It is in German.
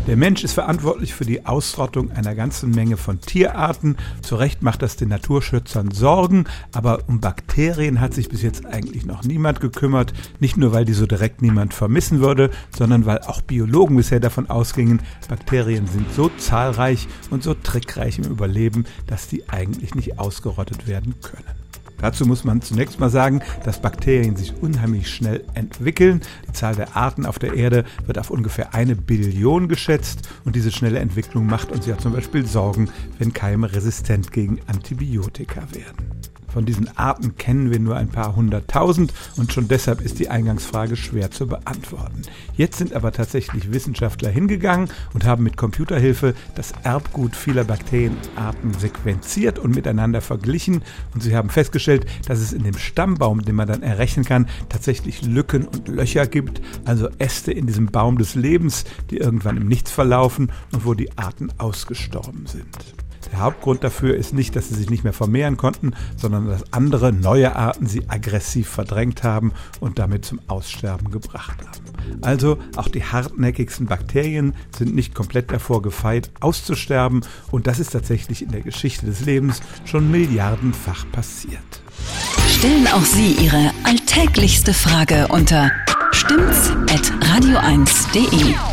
Der Mensch ist verantwortlich für die Ausrottung einer ganzen Menge von Tierarten. Zu Recht macht das den Naturschützern Sorgen, aber um Bakterien hat sich bis jetzt eigentlich noch niemand gekümmert. Nicht nur, weil die so direkt niemand vermissen würde, sondern weil auch Biologen bisher davon ausgingen, Bakterien sind so zahlreich und so trickreich im Überleben, dass die eigentlich nicht ausgerottet werden können. Dazu muss man zunächst mal sagen, dass Bakterien sich unheimlich schnell entwickeln. Die Zahl der Arten auf der Erde wird auf ungefähr 1 Billion geschätzt und diese schnelle Entwicklung macht uns ja zum Beispiel Sorgen, wenn Keime resistent gegen Antibiotika werden. Von diesen Arten kennen wir nur ein paar 100.000 und schon deshalb ist die Eingangsfrage schwer zu beantworten. Jetzt sind aber tatsächlich Wissenschaftler hingegangen und haben mit Computerhilfe das Erbgut vieler Bakterienarten sequenziert und miteinander verglichen und sie haben festgestellt, dass es in dem Stammbaum, den man dann errechnen kann, tatsächlich Lücken und Löcher gibt, also Äste in diesem Baum des Lebens, die irgendwann im Nichts verlaufen und wo die Arten ausgestorben sind. Der Hauptgrund dafür ist nicht, dass sie sich nicht mehr vermehren konnten, sondern dass andere, neue Arten sie aggressiv verdrängt haben und damit zum Aussterben gebracht haben. Also auch die hartnäckigsten Bakterien sind nicht komplett davor gefeit, auszusterben und das ist tatsächlich in der Geschichte des Lebens schon milliardenfach passiert. Stellen auch Sie Ihre alltäglichste Frage unter stimmt's@radio1.de.